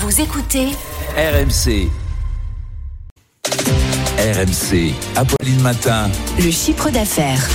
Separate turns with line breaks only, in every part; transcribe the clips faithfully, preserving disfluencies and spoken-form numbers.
Vous écoutez
R M C. R M C, Apolline Matin.
Le chiffre d'affaires.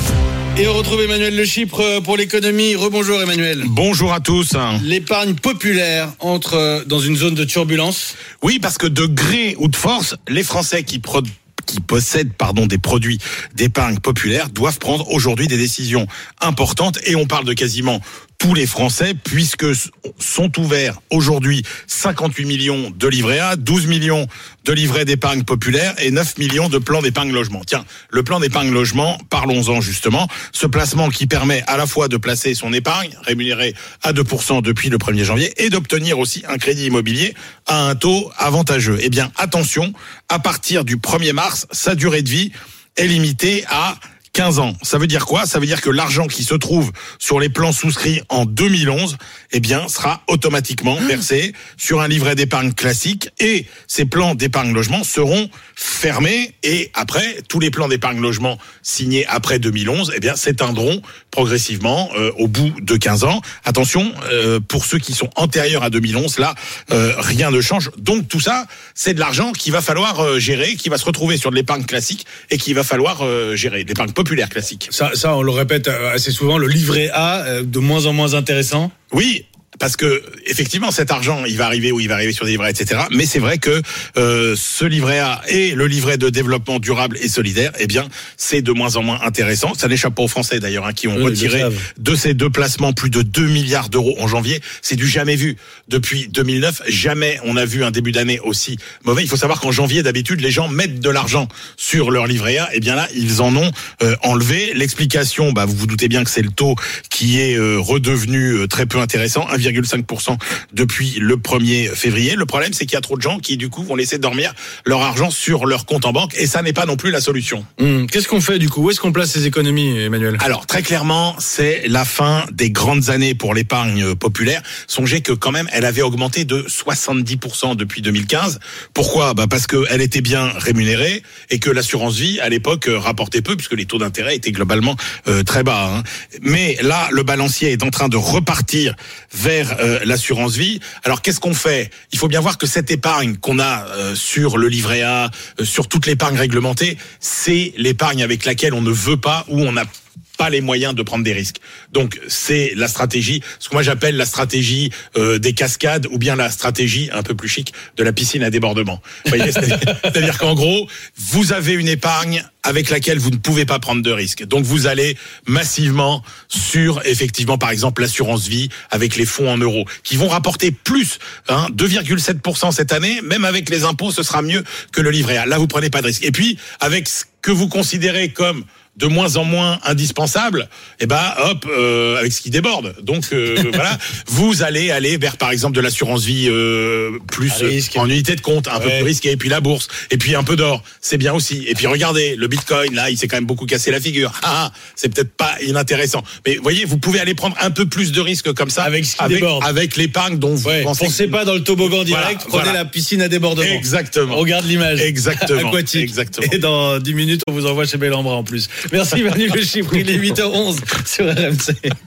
Et on retrouve Emmanuel Le Chypre pour l'économie. Rebonjour Emmanuel.
Bonjour à tous.
L'épargne populaire entre dans une zone de turbulence.
Oui, parce que de gré ou de force, les Français qui produisent qui possèdent pardon, des produits d'épargne populaire doivent prendre aujourd'hui des décisions importantes. Et on parle de quasiment tous les Français, puisque sont ouverts aujourd'hui cinquante-huit millions de livrets A, douze millions de livrets d'épargne populaire et neuf millions de plans d'épargne logement. Tiens, le plan d'épargne logement, parlons-en justement. Ce placement qui permet à la fois de placer son épargne, rémunérée à deux pour cent depuis le premier janvier, et d'obtenir aussi un crédit immobilier à un taux avantageux. Eh bien, attention, à partir du premier mars, sa durée de vie est limitée à quinze ans. Ça veut dire quoi ? Ça veut dire que l'argent qui se trouve sur les plans souscrits en deux mille onze, eh bien, sera automatiquement versé sur un livret d'épargne classique, et ces plans d'épargne logement seront fermés, et après, tous les plans d'épargne logement signés après deux mille onze, eh bien, s'éteindront progressivement euh, au bout de quinze ans. Attention, euh, pour ceux qui sont antérieurs à deux mille onze, là, euh, rien ne change. Donc tout ça, c'est de l'argent qu'il va falloir euh, gérer, qui va se retrouver sur de l'épargne classique et qu'il va falloir euh, gérer, l'épargne populaire classique.
Ça, ça, on le répète assez souvent, le livret A, de moins en moins intéressant.
Oui. Parce que effectivement, cet argent, il va arriver où il va arriver sur des livrets, et cetera. Mais c'est vrai que euh, ce livret A et le livret de développement durable et solidaire, eh bien, c'est de moins en moins intéressant. Ça n'échappe pas aux Français d'ailleurs, hein, qui ont oui, retiré de ces deux placements plus de deux milliards d'euros en janvier. C'est du jamais vu depuis deux mille neuf. Jamais on a vu un début d'année aussi mauvais. Il faut savoir qu'en janvier, d'habitude, les gens mettent de l'argent sur leur livret A. Eh bien là, ils en ont euh, enlevé. L'explication, bah, vous vous doutez bien que c'est le taux qui est euh, redevenu euh, très peu intéressant. un virgule cinq pour cent depuis le premier février. Le problème, c'est qu'il y a trop de gens qui, du coup, vont laisser dormir leur argent sur leur compte en banque, et ça n'est pas non plus la solution.
Mmh. Qu'est-ce qu'on fait, du coup ? Où est-ce qu'on place ces économies, Emmanuel ?
Alors, très clairement, c'est la fin des grandes années pour l'épargne populaire. Songez que, quand même, elle avait augmenté de soixante-dix pour cent depuis deux mille quinze. Pourquoi ? Bah, parce qu'elle était bien rémunérée et que l'assurance vie, à l'époque, rapportait peu, puisque les taux d'intérêt étaient globalement euh, très bas. Hein. Mais là, le balancier est en train de repartir vers Euh, l'assurance vie. Alors qu'est-ce qu'on fait ? Il faut bien voir que cette épargne qu'on a euh, sur le livret A, euh, sur toute l'épargne réglementée, c'est l'épargne avec laquelle on ne veut pas, ou on n'a pas les moyens de prendre des risques. Donc c'est la stratégie, ce que moi j'appelle la stratégie euh, des cascades, ou bien la stratégie un peu plus chic de la piscine à débordement. Vous voyez, c'est-à-dire, c'est-à-dire qu'en gros, vous avez une épargne avec laquelle vous ne pouvez pas prendre de risques. Donc vous allez massivement sur, effectivement, par exemple, l'assurance vie avec les fonds en euros, qui vont rapporter plus, hein, deux virgule sept pour cent cette année. Même avec les impôts, ce sera mieux que le livret A. Là, vous prenez pas de risque. Et puis, avec ce que vous considérez comme de moins en moins indispensable, et eh ben hop, euh, avec ce qui déborde. Donc euh, voilà, vous allez aller vers, par exemple, de l'assurance vie euh, plus euh, en unité de compte, un ouais. peu plus risqué, et puis la bourse, et puis un peu d'or, c'est bien aussi. Et puis regardez, le Bitcoin, là, il s'est quand même beaucoup cassé la figure. Ah, c'est peut-être pas inintéressant. Mais vous voyez, vous pouvez aller prendre un peu plus de risques comme ça,
avec ce qui
avec,
déborde,
avec l'épargne dont vous
ouais,
pensez.
Pensez que... pas dans le toboggan direct, voilà, prenez voilà. la piscine à débordement.
Exactement.
On regarde l'image.
Exactement.
Aquatique.
Exactement.
Et dans dix minutes, on vous envoie chez Bellambra en plus. Merci Emmanuel Le Chypre, il est huit heures onze sur R M C.